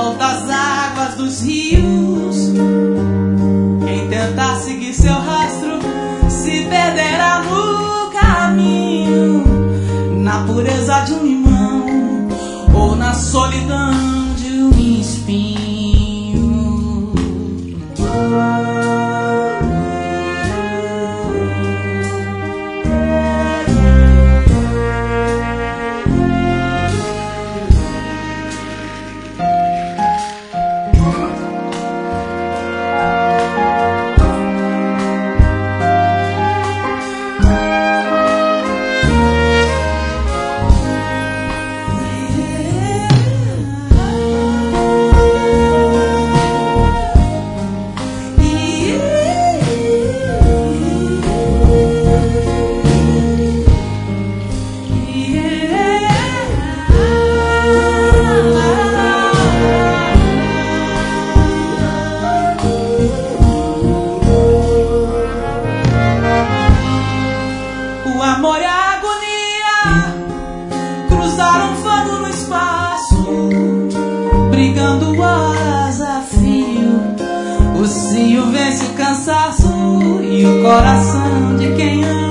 das águas dos rios. Quem tentar seguir seu rastro se perderá no caminho, na pureza de um limão ou na solidão de um espinho. O amor e a agonia cruzaram fogo no espaço, brigando horas a fio. O cio vence o cansaço e o coração de quem ama